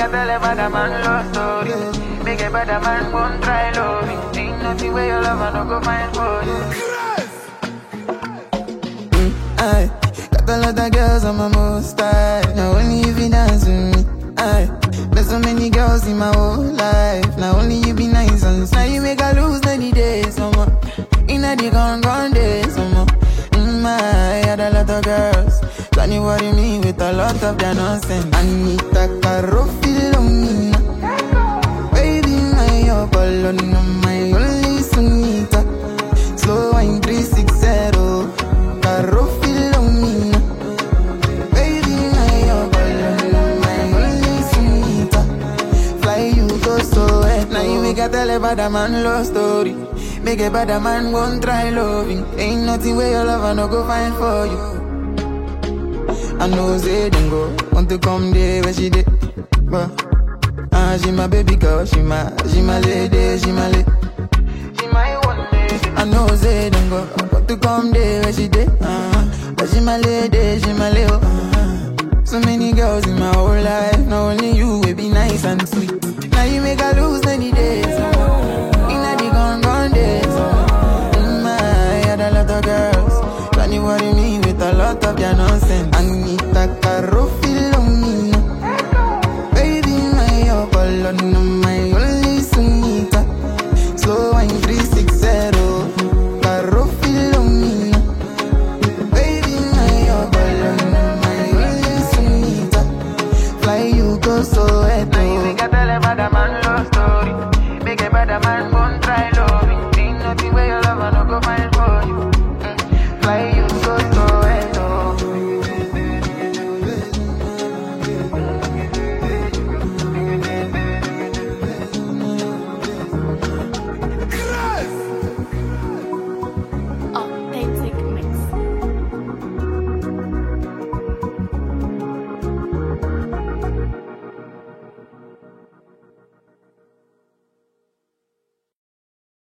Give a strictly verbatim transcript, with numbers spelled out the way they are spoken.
a tell a bad man love story. Make a bad man won't try loving. Ain't nothing where your love and no go find for you. Mm, I got a lot of girls on my most style. Now only you be dance with me. I there's so many girls in my whole life. Now only you be nice and now you make her lose many days. Some more inna the gone gone days. Some more mm, I had a lot of girls. Can you worry me with a lot of their nonsense? Anita Carofilomina, baby my Apollo, my only Sunita. Slow wine three six zero, Carofilomina, baby my Apollo, my only Sunita. Fly you go so wet, now you make a tell a bad man love story. Make a bad man won't try loving. Ain't nothing where your love and no go find for you. I know say them go want to come there where she did, but ah, she my baby girl, she my, she my lady, she my lady, she my one lady. I know say them go want to come